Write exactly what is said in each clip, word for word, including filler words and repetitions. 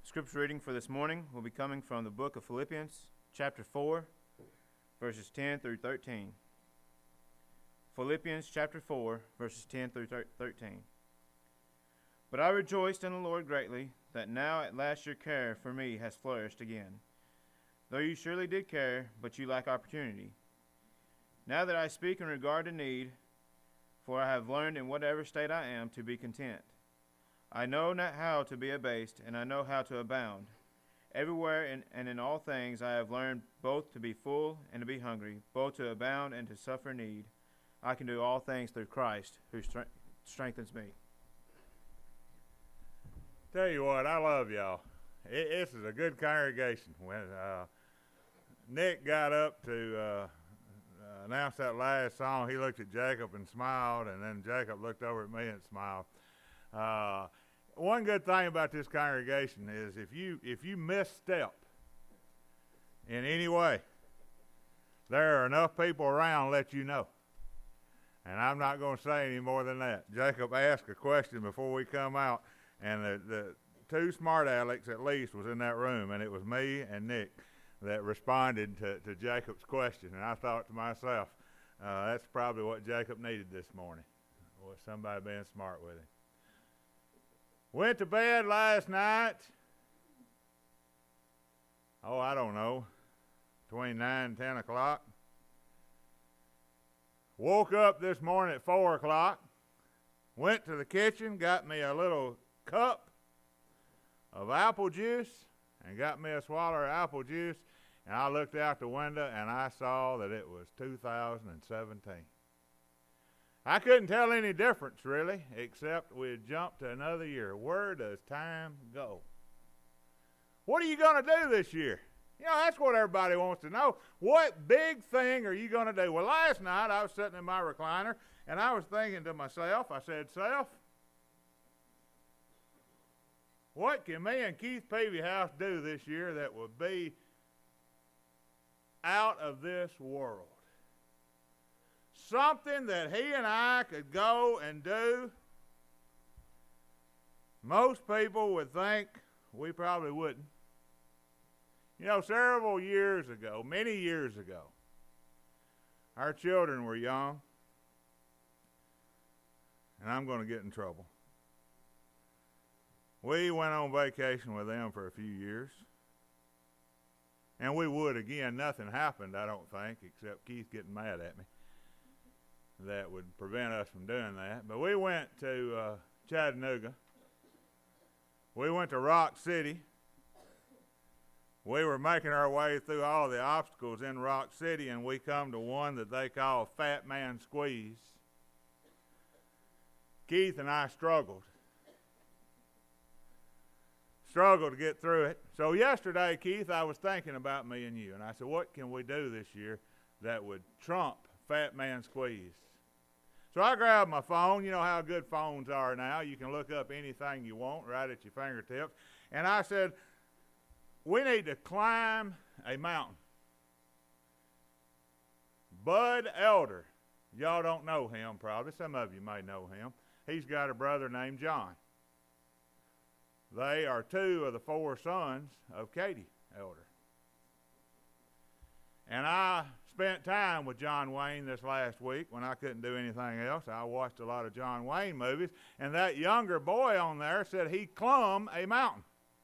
Scripture reading for this morning will be coming from the book of Philippians, chapter four, verses ten through thirteen. Philippians chapter four, verses ten through thirteen. But I rejoiced in the Lord greatly, that now at last your care for me has flourished again. Though you surely did care, but you lack opportunity. Now that I speak in regard to need, for I have learned in whatever state I am to be content. I know not how to be abased, and I know how to abound. Everywhere and, and in all things I have learned both to be full and to be hungry, both to abound and to suffer need. I can do all things through Christ, who stre- strengthens me. Tell you what, I love y'all. It, this is a good congregation. When uh, Nick got up to uh, announce that last song, he looked at Jacob and smiled, and then Jacob looked over at me and smiled. Uh, one good thing about this congregation is if you if you misstep in any way, there are enough people around to let you know. And I'm not going to say any more than that. Jacob asked a question before we come out, and the, the two smart alecks at least was in that room, and it was me and Nick that responded to, to Jacob's question. And I thought to myself, uh, that's probably what Jacob needed this morning, was somebody being smart with him. Went to bed last night, oh, I don't know, between nine and ten o'clock. Woke up this morning at four o'clock, went to the kitchen, got me a little cup of apple juice, and got me a swallow of apple juice, and I looked out the window, and I saw that it was two thousand seventeen. I couldn't tell any difference, really, except we had jumped to another year. Where does time go? What are you going to do this year? You know, that's what everybody wants to know. What big thing are you going to do? Well, last night I was sitting in my recliner, and I was thinking to myself, I said, Self, what can me and Keith Peavyhouse do this year that would be out of this world? Something that he and I could go and do. Most people would think we probably wouldn't. You know, several years ago, many years ago, our children were young, and I'm going to get in trouble. We went on vacation with them for a few years, and we would again. Nothing happened, I don't think, except Keith getting mad at me. That would prevent us from doing that. But we went to uh, Chattanooga. We went to Rock City. We were making our way through all the obstacles in Rock City, and we come to one that they call Fat Man Squeeze. Keith and I struggled. Struggled to get through it. So yesterday, Keith, I was thinking about me and you, and I said, what can we do this year that would trump Fat Man Squeeze? So I grabbed my phone. You know how good phones are now. You can look up anything you want right at your fingertips. And I said, we need to climb a mountain. Bud Elder. Y'all don't know him probably. Some of you may know him. He's got a brother named John. They are two of the four sons of Katie Elder. And I spent time with John Wayne this last week when I couldn't do anything else. I watched a lot of John Wayne movies, and that younger boy on there said he clumb a mountain.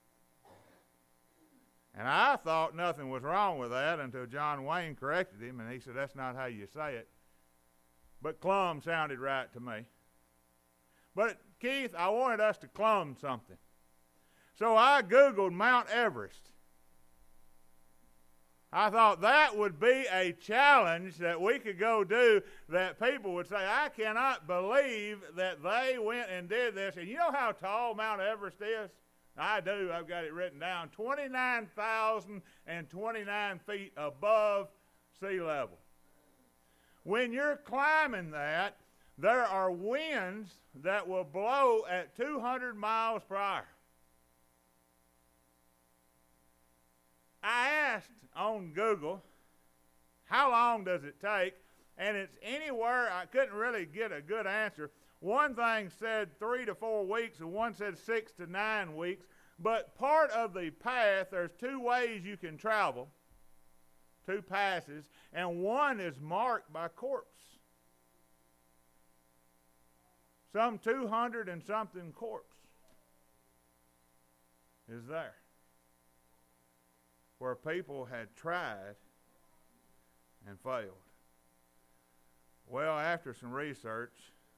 And I thought nothing was wrong with that until John Wayne corrected him, and he said, that's not how you say it. But clumb sounded right to me. But, Keith, I wanted us to clumb something. So I Googled Mount Everest. I thought that would be a challenge that we could go do that people would say, I cannot believe that they went and did this. And you know how tall Mount Everest is? I do. I've got it written down. twenty-nine thousand twenty-nine feet above sea level. When you're climbing that, there are winds that will blow at two hundred miles per hour. I asked on Google, how long does it take? And it's anywhere, I couldn't really get a good answer. One thing said three to four weeks, and one said six to nine weeks. But part of the path, there's two ways you can travel, two passes, and one is marked by corpse. Some two hundred and something corpse is there, where people had tried and failed. Well, after some research,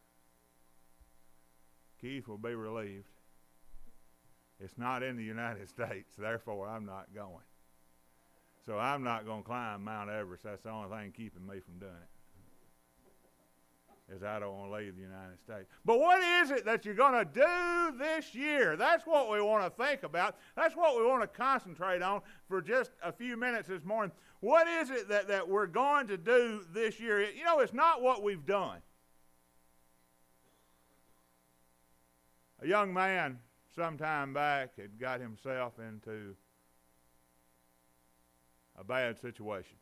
Keith will be relieved. It's not in the United States, therefore I'm not going. So I'm not going to climb Mount Everest. That's the only thing keeping me from doing it, is I don't want to leave the United States. But what is it that you're going to do this year? That's what we want to think about. That's what we want to concentrate on for just a few minutes this morning. What is it that, that we're going to do this year? You know, it's not what we've done. A young man some time back had got himself into a bad situation.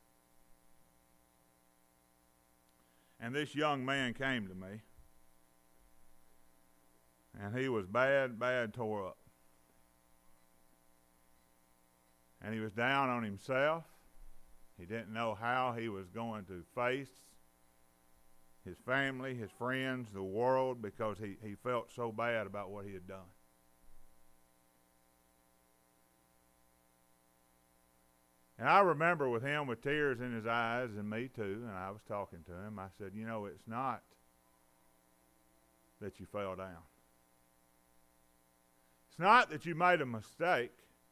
And this young man came to me, and he was bad, bad tore up. And he was down on himself. He didn't know how he was going to face his family, his friends, the world, because he, he felt so bad about what he had done. And I remember with him with tears in his eyes, and me too, and I was talking to him. I said, you know, it's not that you fell down. It's not that you made a mistake.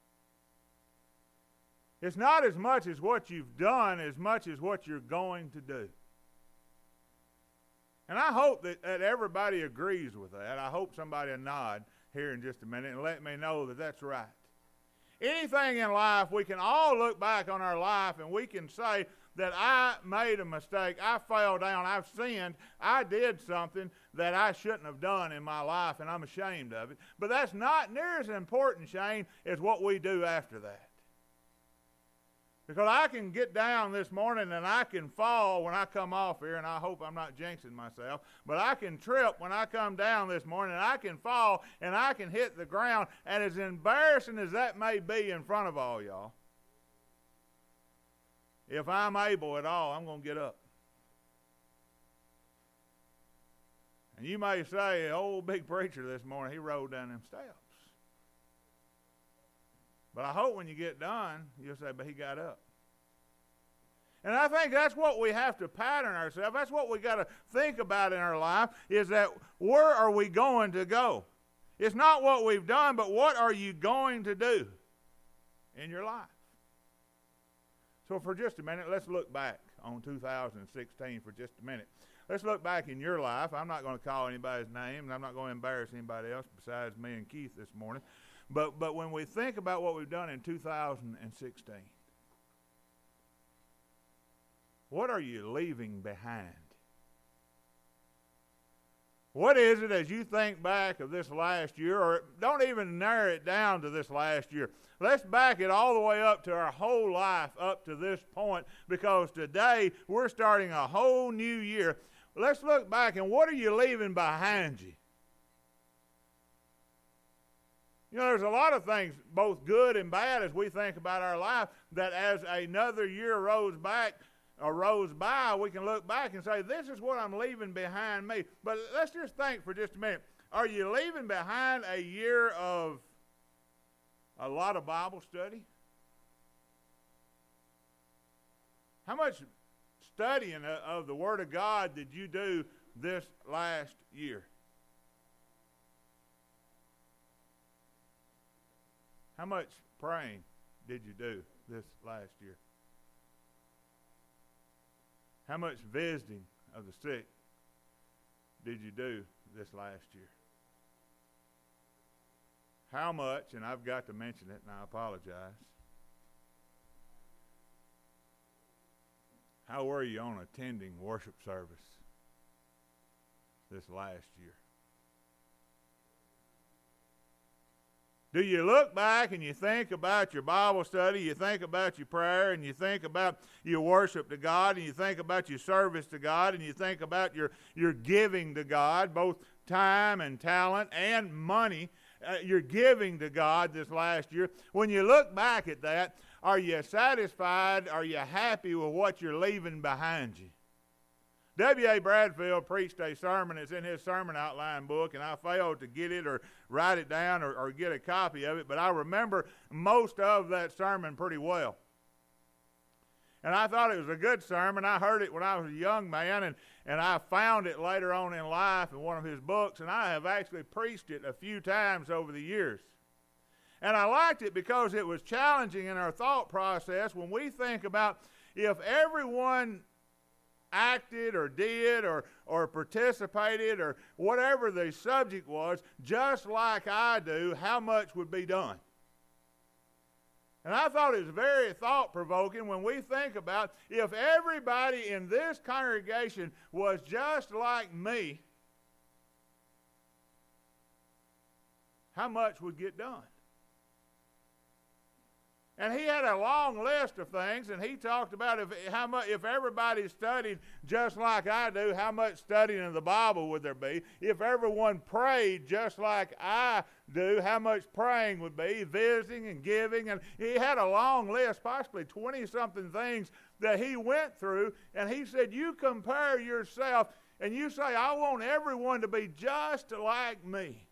It's not as much as what you've done as much as what you're going to do. And I hope that, that everybody agrees with that. I hope somebody will nod here in just a minute and let me know that that's right. Anything in life, we can all look back on our life and we can say that I made a mistake, I fell down, I've sinned, I did something that I shouldn't have done in my life, and I'm ashamed of it. But that's not near as important, Shane, as what we do after that. Because I can get down this morning and I can fall when I come off here, and I hope I'm not jinxing myself, but I can trip when I come down this morning, and I can fall and I can hit the ground, and as embarrassing as that may be in front of all y'all, if I'm able at all, I'm going to get up. And you may say, the old big preacher this morning, he rode down them steps. But I hope when you get done, you'll say, but he got up. And I think that's what we have to pattern ourselves. That's what we got to think about in our life, is that where are we going to go? It's not what we've done, but what are you going to do in your life? So for just a minute, let's look back on two thousand sixteen for just a minute. Let's look back in your life. I'm not going to call anybody's name, and I'm not going to embarrass anybody else besides me and Keith this morning. But but when we think about what we've done in two thousand sixteen, what are you leaving behind? What is it as you think back of this last year, or don't even narrow it down to this last year. Let's back it all the way up to our whole life up to this point, because today we're starting a whole new year. Let's look back, and what are you leaving behind you? You know, there's a lot of things, both good and bad, as we think about our life, that as another year rolls back or rolls by, we can look back and say, this is what I'm leaving behind me. But let's just think for just a minute. Are you leaving behind a year of a lot of Bible study? How much studying of the Word of God did you do this last year? How much praying did you do this last year? How much visiting of the sick did you do this last year? How much, and I've got to mention it and I apologize, how were you on attending worship service this last year? Do you look back and you think about your Bible study, you think about your prayer, and you think about your worship to God, and you think about your service to God, and you think about your, your giving to God, both time and talent and money, uh, your giving to God this last year. When you look back at that, are you satisfied? Are you happy with what you're leaving behind you? W A Bradfield preached a sermon. It's in his sermon outline book, and I failed to get it or write it down or, or get a copy of it, but I remember most of that sermon pretty well. And I thought it was a good sermon. I heard it when I was a young man, and, and I found it later on in life in one of his books, and I have actually preached it a few times over the years. And I liked it because it was challenging in our thought process when we think about if everyone acted or did or, or participated or whatever the subject was, just like I do, how much would be done? And I thought it was very thought-provoking when we think about if everybody in this congregation was just like me, how much would get done? And he had a long list of things, and he talked about if how much if everybody studied just like I do, how much studying of the Bible would there be? If everyone prayed just like I do, how much praying would be, visiting and giving, and he had a long list, possibly twenty-something things that he went through, and he said, you compare yourself, and you say, I want everyone to be just like me.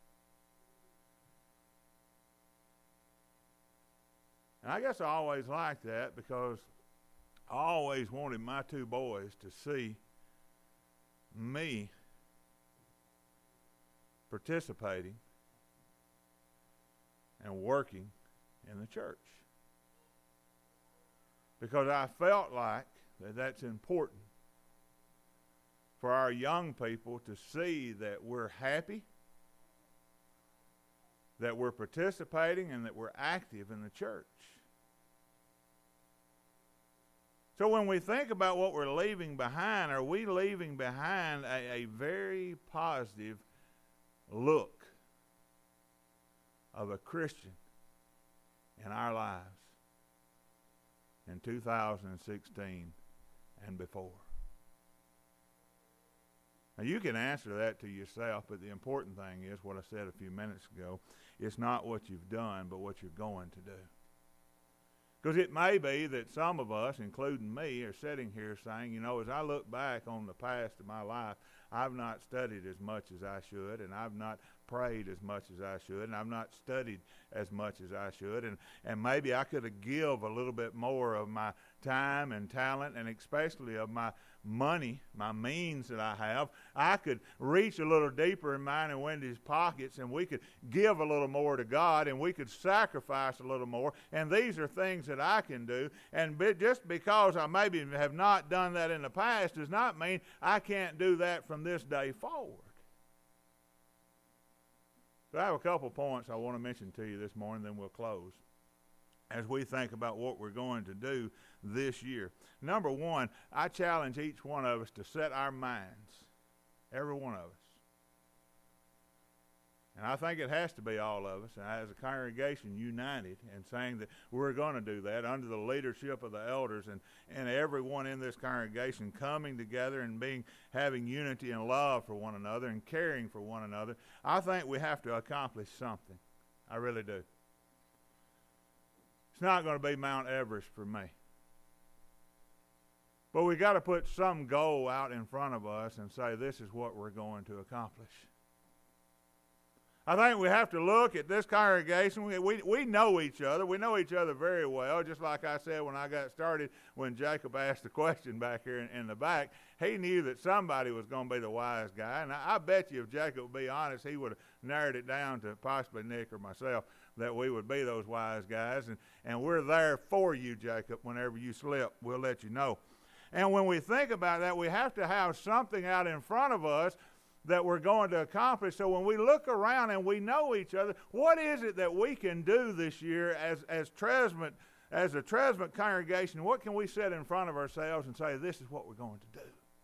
And I guess I always liked that because I always wanted my two boys to see me participating and working in the church. Because I felt like that that's important for our young people to see that we're happy, that we're participating, and that we're active in the church. So when we think about what we're leaving behind, are we leaving behind a, a very positive look of a Christian in our lives in two thousand sixteen and before? Now you can answer that to yourself, but the important thing is what I said a few minutes ago. It's not what you've done, but what you're going to do. Because it may be that some of us, including me, are sitting here saying, you know, as I look back on the past of my life, I've not studied as much as I should, and I've not prayed as much as I should, and I've not studied as much as I should, and, and maybe I could have give a little bit more of my time and talent, and especially of my money, my means that I have. I could reach a little deeper in mine and Wendy's pockets, and we could give a little more to God, and we could sacrifice a little more, and these are things that I can do, and be, just because I maybe have not done that in the past does not mean I can't do that from this day forward. So I have a couple points I want to mention to you this morning, then we'll close as we think about what we're going to do this year. Number one, I challenge each one of us to set our minds, every one of us. And I think it has to be all of us, and as a congregation united and saying that we're going to do that under the leadership of the elders and, and everyone in this congregation coming together and being having unity and love for one another and caring for one another. I think we have to accomplish something. I really do. It's not going to be Mount Everest for me. But we got to put some goal out in front of us and say this is what we're going to accomplish. I think we have to look at this congregation. We, we, we know each other. We know each other very well. Just like I said when I got started, when Jacob asked the question back here in, in the back, he knew that somebody was going to be the wise guy. And I, I bet you if Jacob would be honest, he would have narrowed it down to possibly Nick or myself, that we would be those wise guys. And, and we're there for you, Jacob. Whenever you slip, we'll let you know. And when we think about that, we have to have something out in front of us that we're going to accomplish. So when we look around and we know each other, what is it that we can do this year as as Tresment, as a Tresment congregation? What can we set in front of ourselves and say, this is what we're going to do?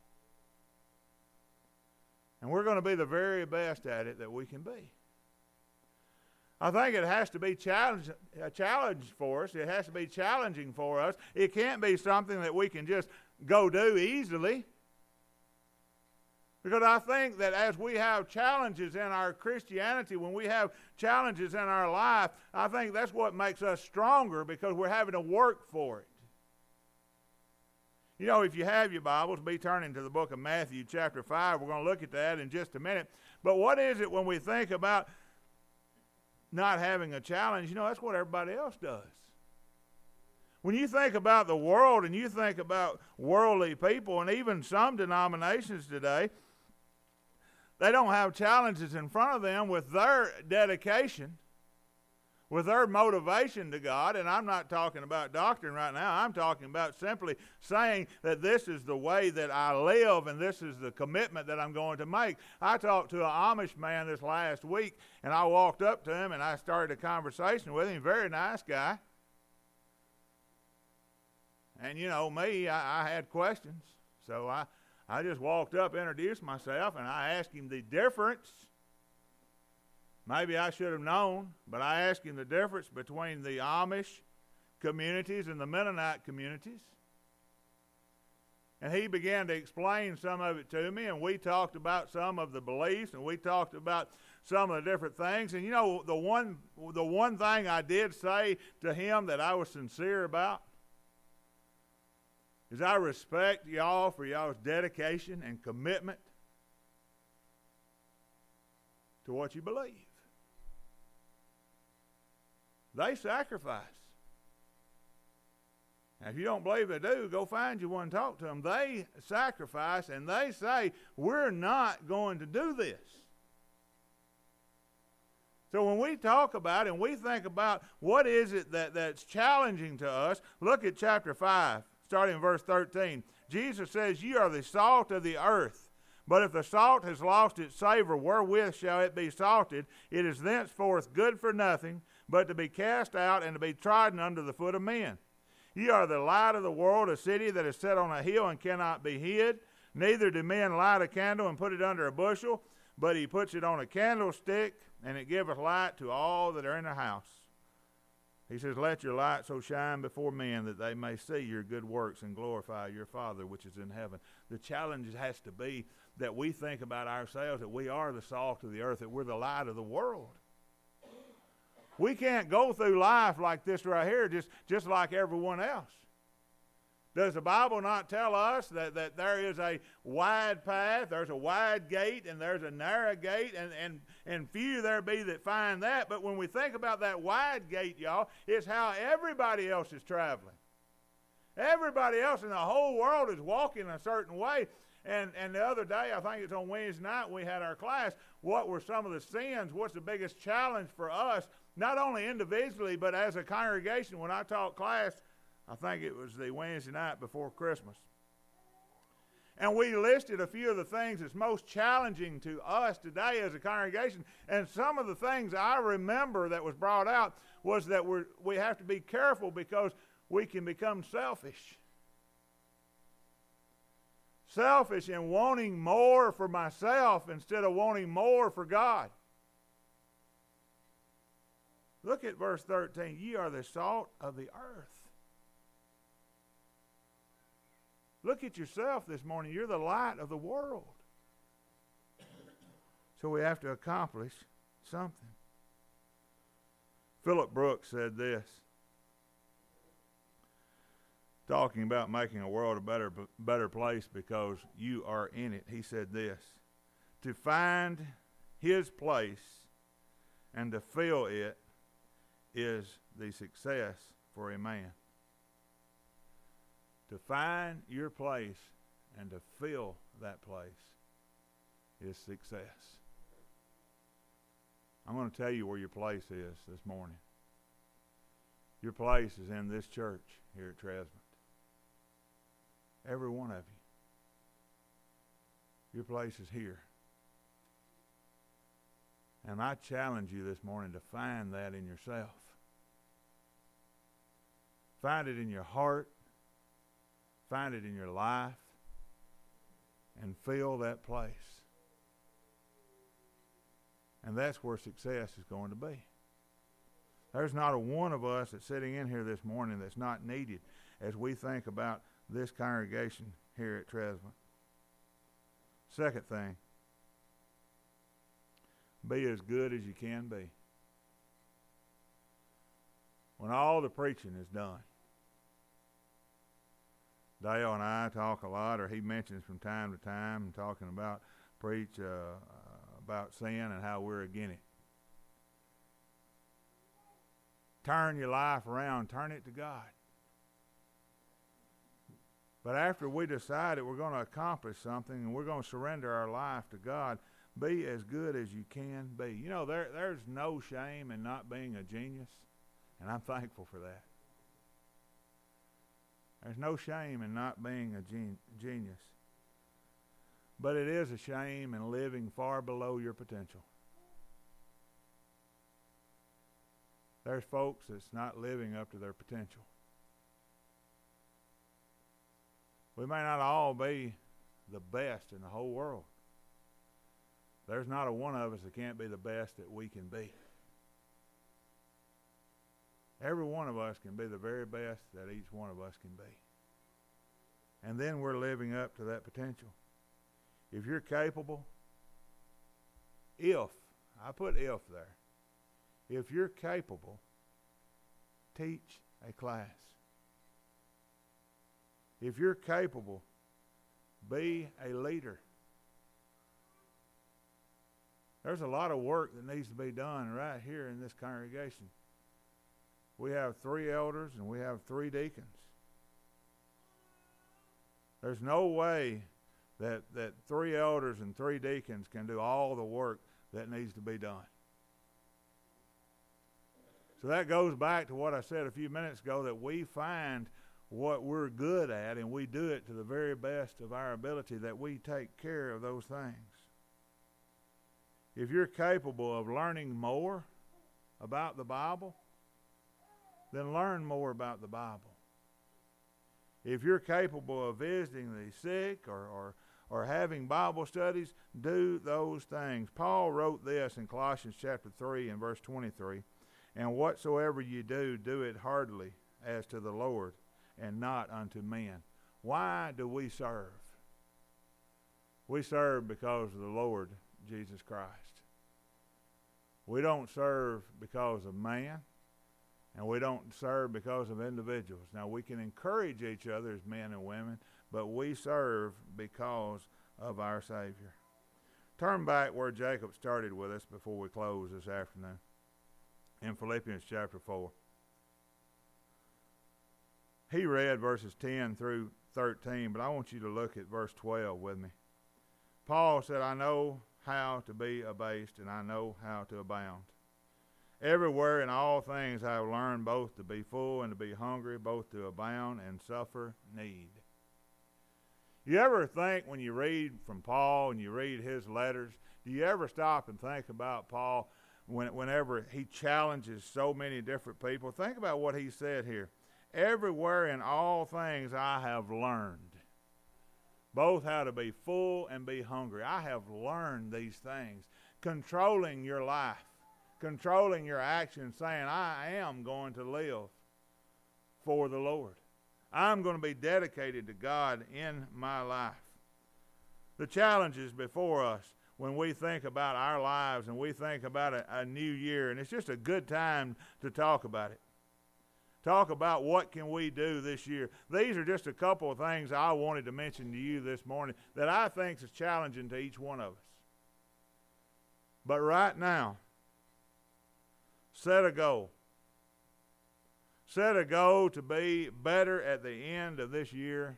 And we're going to be the very best at it that we can be. I think it has to be challenge, a challenge for us. It has to be challenging for us. It can't be something that we can just go do easily. Because I think that as we have challenges in our Christianity, when we have challenges in our life, I think that's what makes us stronger, because we're having to work for it. You know, if you have your Bibles, be turning to the book of Matthew chapter five. We're going to look at that in just a minute. But what is it when we think about not having a challenge? You know, that's what everybody else does. When you think about the world and you think about worldly people, and even some denominations today, they don't have challenges in front of them with their dedication, with their motivation to God. And I'm not talking about doctrine right now. I'm talking about simply saying that this is the way that I live and this is the commitment that I'm going to make. I talked to an Amish man this last week, and I walked up to him and I started a conversation with him. Very nice guy. And you know me, I, I had questions. So I, I just walked up, introduced myself, and I asked him the difference. Maybe I should have known, but I asked him the difference between the Amish communities and the Mennonite communities. And he began to explain some of it to me, and we talked about some of the beliefs, and we talked about some of the different things. And you know, the one, the one thing I did say to him that I was sincere about is I respect y'all for y'all's dedication and commitment to what you believe. They sacrifice. Now, if you don't believe they do, go find you one and talk to them. They sacrifice, and they say, we're not going to do this. So when we talk about it and we think about what is it that, that's challenging to us, look at chapter five. Starting in verse thirteen, Jesus says, "Ye are the salt of the earth. But if the salt has lost its savor, wherewith shall it be salted? It is thenceforth good for nothing, but to be cast out and to be trodden under the foot of men. Ye are the light of the world, a city that is set on a hill and cannot be hid. Neither do men light a candle and put it under a bushel, but he puts it on a candlestick, and it giveth light to all that are in the house." He says, "Let your light so shine before men that they may see your good works and glorify your Father which is in heaven." The challenge has to be that we think about ourselves, that we are the salt of the earth, that we're the light of the world. We can't go through life like this right here, just, just like everyone else. Does the Bible not tell us that, that there is a wide path, there's a wide gate, and there's a narrow gate, and, and, and few there be that find that? But when we think about that wide gate, y'all, it's how everybody else is traveling. Everybody else in the whole world is walking a certain way. And, and the other day, I think it's on Wednesday night, we had our class, what were some of the sins, what's the biggest challenge for us, not only individually, but as a congregation. When I taught class, I think it was the Wednesday night before Christmas. And we listed a few of the things that's most challenging to us today as a congregation. And some of the things I remember that was brought out was that we're, we have to be careful because we can become selfish. Selfish in wanting more for myself instead of wanting more for God. Look at verse thirteen. "Ye are the salt of the earth." Look at yourself this morning. You're the light of the world. So we have to accomplish something. Philip Brooks said this, talking about making a world a better, better place because you are in it. He said this, "To find his place and to fill it is the success for a man." To find your place and to fill that place is success. I'm going to tell you where your place is this morning. Your place is in this church here at Tresvant. Every one of you. Your place is here. And I challenge you this morning to find that in yourself. Find it in your heart. Find it in your life. And fill that place. And that's where success is going to be. There's not a one of us that's sitting in here this morning that's not needed as we think about this congregation here at Tresvant. Second thing, be as good as you can be. When all the preaching is done, Dale and I talk a lot, or he mentions from time to time, talking about preach uh, uh, about sin and how we're against it. Turn your life around, turn it to God. But after we decide that we're going to accomplish something and we're going to surrender our life to God, be as good as you can be. You know, there there's no shame in not being a genius, and I'm thankful for that. There's no shame in not being a gen- genius. But it is a shame in living far below your potential. There's folks that's not living up to their potential. We may not all be the best in the whole world. There's not a one of us that can't be the best that we can be. Every one of us can be the very best that each one of us can be. And then we're living up to that potential. If you're capable, if, I put if there, if you're capable, teach a class. If you're capable, be a leader. There's a lot of work that needs to be done right here in this congregation. We have three elders and we have three deacons. There's no way that, that three elders and three deacons can do all the work that needs to be done. So that goes back to what I said a few minutes ago, that we find what we're good at and we do it to the very best of our ability, that we take care of those things. If you're capable of learning more about the Bible, then learn more about the Bible. If you're capable of visiting the sick or, or, or having Bible studies, do those things. Paul wrote this in Colossians chapter three and verse twenty-three, and whatsoever you do, do it heartily as to the Lord and not unto men. Why do we serve? We serve because of the Lord Jesus Christ. We don't serve because of man, and we don't serve because of individuals. Now, we can encourage each other as men and women, but we serve because of our Savior. Turn back where Jacob started with us before we close this afternoon, in Philippians chapter four. He read verses ten through thirteen, but I want you to look at verse twelve with me. Paul said, I know how to be abased, and I know how to abound. Everywhere in all things I have learned both to be full and to be hungry, both to abound and suffer need. You ever think when you read from Paul and you read his letters, do you ever stop and think about Paul when, whenever he challenges so many different people? Think about what he said here. Everywhere in all things I have learned both how to be full and be hungry. I have learned these things. Controlling your life, controlling your actions, saying, I am going to live for the Lord. I'm going to be dedicated to God in my life. The challenges before us when we think about our lives and we think about a, a new year, and it's just a good time to talk about it. Talk about what can we do this year. These are just a couple of things I wanted to mention to you this morning that I think is challenging to each one of us. But right now, set a goal. Set a goal to be better at the end of this year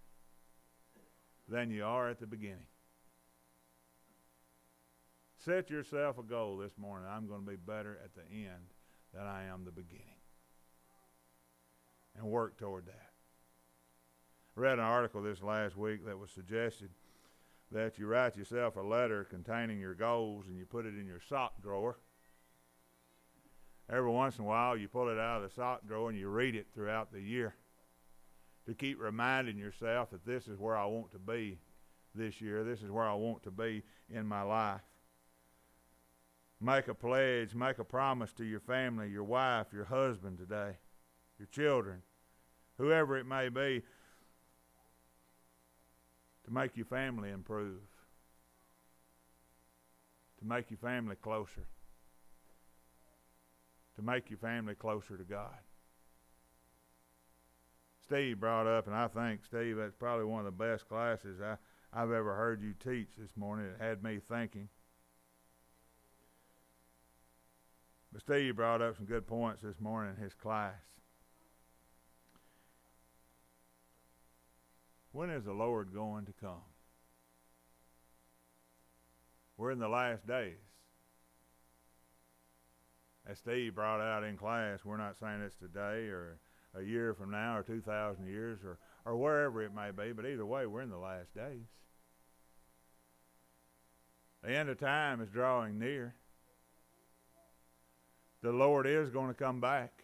than you are at the beginning. Set yourself a goal this morning. I'm going to be better at the end than I am the beginning. And work toward that. I read an article this last week that was suggested that you write yourself a letter containing your goals and you put it in your sock drawer. Every once in a while you pull it out of the sock drawer and you read it throughout the year to keep reminding yourself that this is where I want to be this year. This is where I want to be in my life. Make a pledge, make a promise to your family, your wife, your husband today, your children, whoever it may be, to make your family improve, to make your family closer, to make your family closer to God. Steve brought up, and I think, Steve, that's probably one of the best classes I, I've ever heard you teach this morning. It had me thinking. But Steve brought up some good points this morning in his class. When is the Lord going to come? We're in the last days. As Steve brought out in class, we're not saying it's today or a year from now or two thousand years or, or wherever it may be, but either way, we're in the last days. The end of time is drawing near. The Lord is going to come back.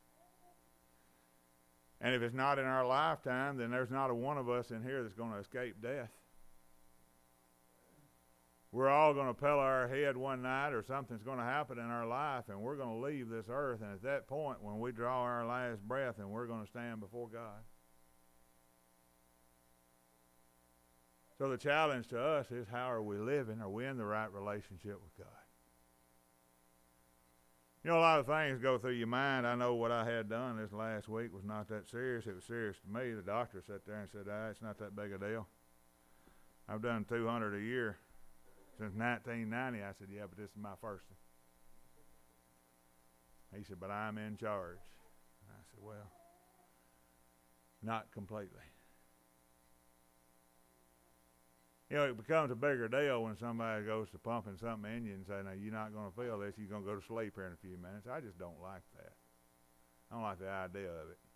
And if it's not in our lifetime, then there's not a one of us in here that's going to escape death. We're all going to peel our head one night, or something's going to happen in our life, and we're going to leave this earth. And at that point, when we draw our last breath, and we're going to stand before God. So the challenge to us is, how are we living? Are we in the right relationship with God? You know, a lot of things go through your mind. I know what I had done this last week was not that serious. It was serious to me. The doctor sat there and said, ah, it's not that big a deal. I've done two hundred a year since nineteen ninety. I said, yeah, but this is my first one. He said, but I'm in charge. And I said, well, not completely. You know, it becomes a bigger deal when somebody goes to pumping something in you and say, no, you're not going to feel this. You're going to go to sleep here in a few minutes. I just don't like that. I don't like the idea of it.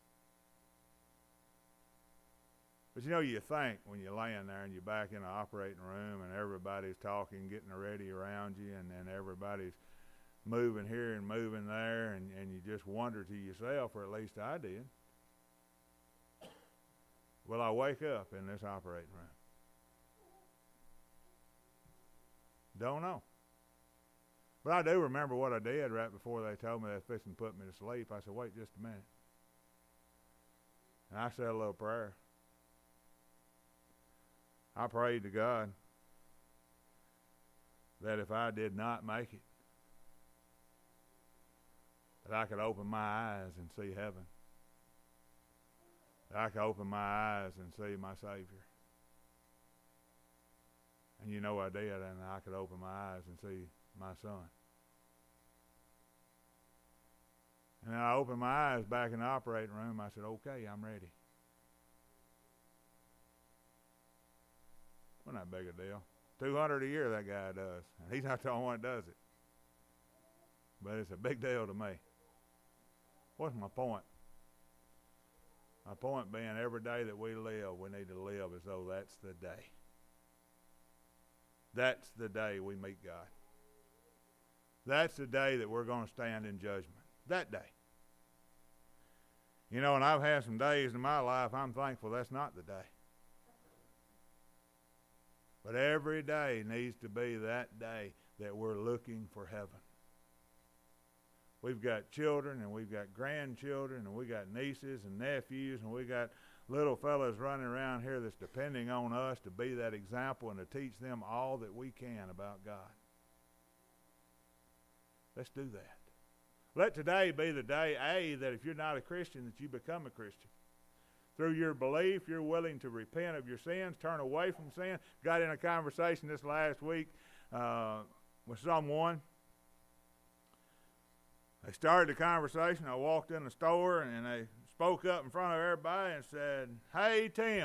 But you know, you think when you're laying there and you're back in the operating room and everybody's talking, getting ready around you, and then everybody's moving here and moving there, and, and you just wonder to yourself, or at least I did, will I wake up in this operating room? Don't know. But I do remember what I did right before they told me they were fixing to put me to sleep. I said, wait just a minute. And I said a little prayer. I prayed to God that if I did not make it, that I could open my eyes and see heaven. That I could open my eyes and see my Savior. And you know I did, and I could open my eyes and see my son. And I opened my eyes back in the operating room. I said, okay, I'm ready. Well, not big a deal. two hundred a year that guy does. And he's not the only one that does it. But it's a big deal to me. What's my point? My point being, every day that we live, we need to live as though that's the day. That's the day we meet God. That's the day that we're going to stand in judgment. That day. You know, and I've had some days in my life I'm thankful that's not the day. But every day needs to be that day that we're looking for heaven. We've got children, and we've got grandchildren, and we got nieces and nephews, and we got little fellas running around here that's depending on us to be that example and to teach them all that we can about God. Let's do that. Let today be the day, A, that if you're not a Christian, that you become a Christian. Through your belief, you're willing to repent of your sins, turn away from sin. Got in a conversation this last week uh, with someone. They started the conversation. I walked in the store, and they spoke up in front of everybody and said, hey, Tim.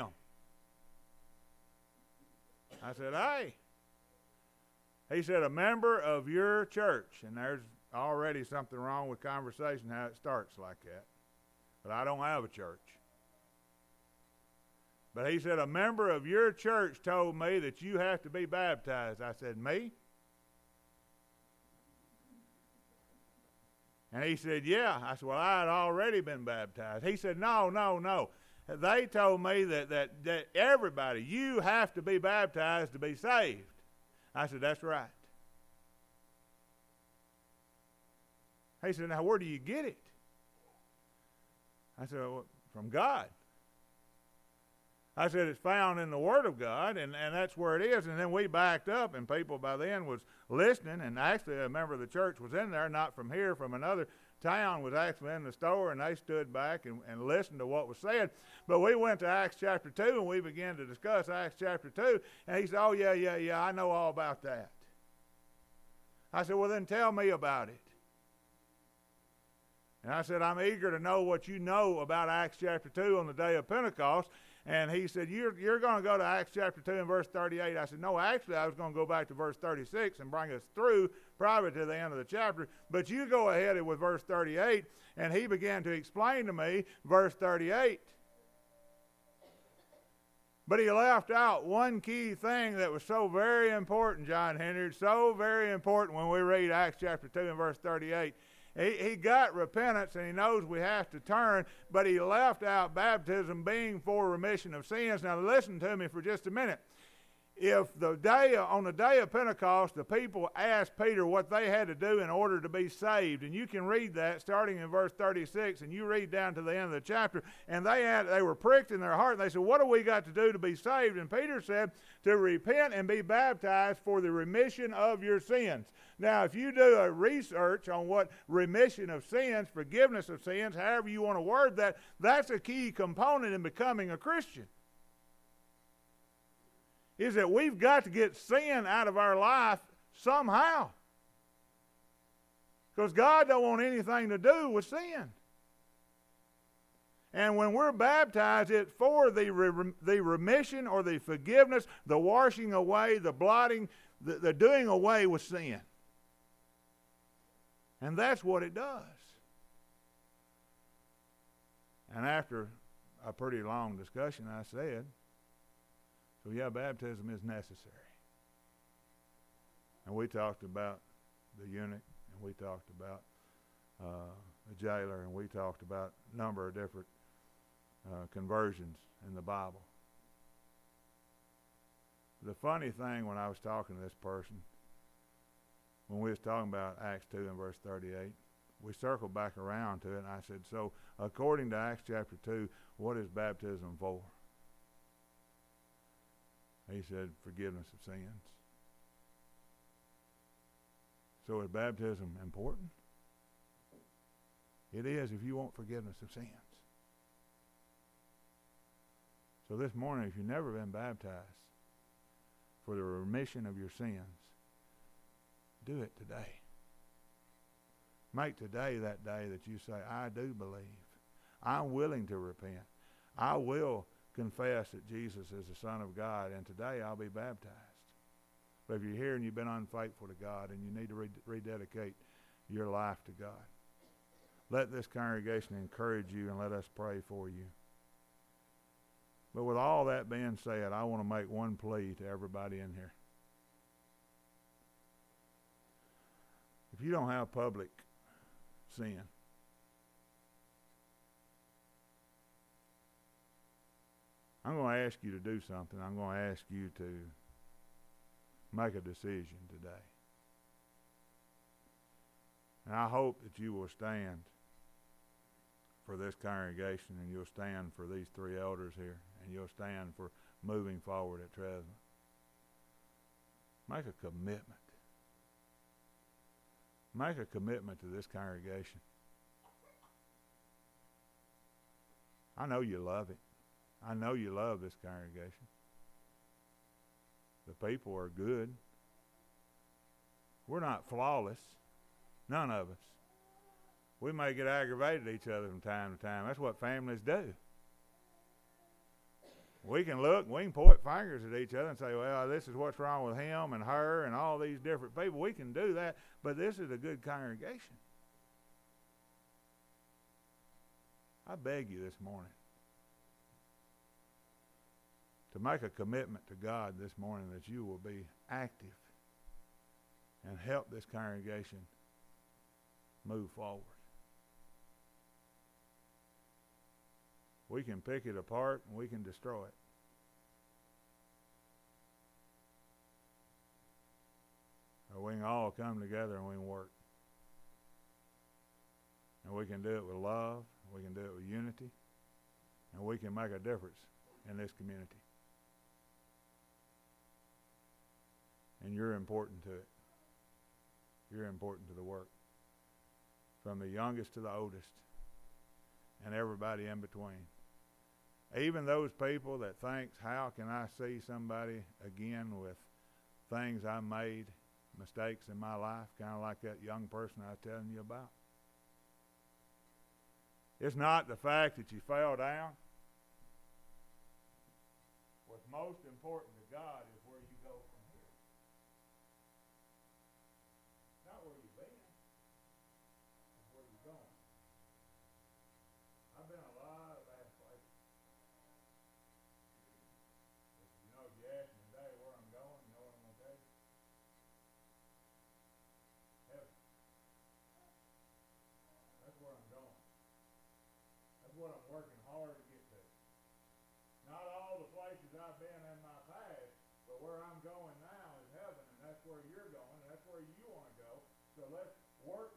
I said, hey. He said, a member of your church. And there's already something wrong with conversation, how it starts like that. But I don't have a church. But he said, a member of your church told me that you have to be baptized. I said, me? And he said, yeah. I said, well, I had already been baptized. He said, no, no, no. They told me that, that, that everybody, you have to be baptized to be saved. I said, that's right. He said, now where do you get it? I said, well, from God. I said, it's found in the Word of God, and, and that's where it is. And then we backed up, and people by then was listening. And actually, a member of the church was in there, not from here, from another town, was actually in the store, and they stood back and, and listened to what was said. But we went to Acts chapter two, and we began to discuss Acts chapter two. And he said, oh, yeah, yeah, yeah, I know all about that. I said, well, then tell me about it. And I said, I'm eager to know what you know about Acts chapter two on the day of Pentecost. And he said, you're, you're going to go to Acts chapter two and verse thirty-eight. I said, no, actually, I was going to go back to verse thirty-six and bring us through probably to the end of the chapter. But you go ahead with verse thirty-eight. And he began to explain to me verse thirty-eight. But he left out one key thing that was so very important, John Henry, so very important when we read Acts chapter two and verse thirty-eight. He, he got repentance, and he knows we have to turn, but he left out baptism being for remission of sins. Now listen to me for just a minute. If the day on the day of Pentecost, the people asked Peter what they had to do in order to be saved, and you can read that starting in verse thirty-six, and you read down to the end of the chapter, and they had they were pricked in their heart, and they said, what do we got to do to be saved? And Peter said, to repent and be baptized for the remission of your sins. Now, if you do a research on what remission of sins, forgiveness of sins, however you want to word that, that's a key component in becoming a Christian. Is that we've got to get sin out of our life somehow. Because God don't want anything to do with sin. And when we're baptized, it's for the, re- the remission or the forgiveness, the washing away, the blotting, the, the doing away with sin. And that's what it does. And after a pretty long discussion, I said, so yeah, baptism is necessary. And we talked about the eunuch, and we talked about uh, the jailer, and we talked about a number of different uh, conversions in the Bible. The funny thing when I was talking to this person, when we was talking about Acts two and verse thirty-eight, we circled back around to it, and I said, so according to Acts chapter two, what is baptism for? He said, forgiveness of sins. So is baptism important? It is if you want forgiveness of sins. So this morning, if you've never been baptized for the remission of your sins, do it today. Make today that day that you say, I do believe. I'm willing to repent. I will confess that Jesus is the Son of God, and today I'll be baptized. But if you're here and you've been unfaithful to God and you need to re- rededicate your life to God, let this congregation encourage you and let us pray for you. But with all that being said, I want to make one plea to everybody in here. If you don't have public sin, I'm going to ask you to do something. I'm going to ask you to make a decision today. And I hope that you will stand for this congregation, and you'll stand for these three elders here, and you'll stand for moving forward at Tresma. Make a commitment. Make a commitment to this congregation. I know you love it. I know you love this congregation. The people are good. We're not flawless. None of us. We may get aggravated at each other from time to time. That's what families do. We can look, we can point fingers at each other and say, well, this is what's wrong with him and her and all these different people. We can do that, but this is a good congregation. I beg you this morning to make a commitment to God this morning that you will be active and help this congregation move forward. We can pick it apart and we can destroy it. Or we can all come together and we can work. And we can do it with love, we can do it with unity, and we can make a difference in this community. And you're important to it. You're important to the work. From the youngest to the oldest, and everybody in between. Even those people that thinks, how can I see somebody again with things I made, mistakes in my life, kind of like that young person I was telling you about. It's not the fact that you fell down. What's most important to God is where you go from here. Not where you've been, it's where you're going. I've been a lot of bad places. If, you know, if you ask me today where I'm going, you know what I'm going to tell you? Heaven. That's where I'm going. That's what I'm working hard to get to. Not all the places I've been in my past, but where I'm going now is heaven, and that's where you're going, and that's where you want to go. So let's work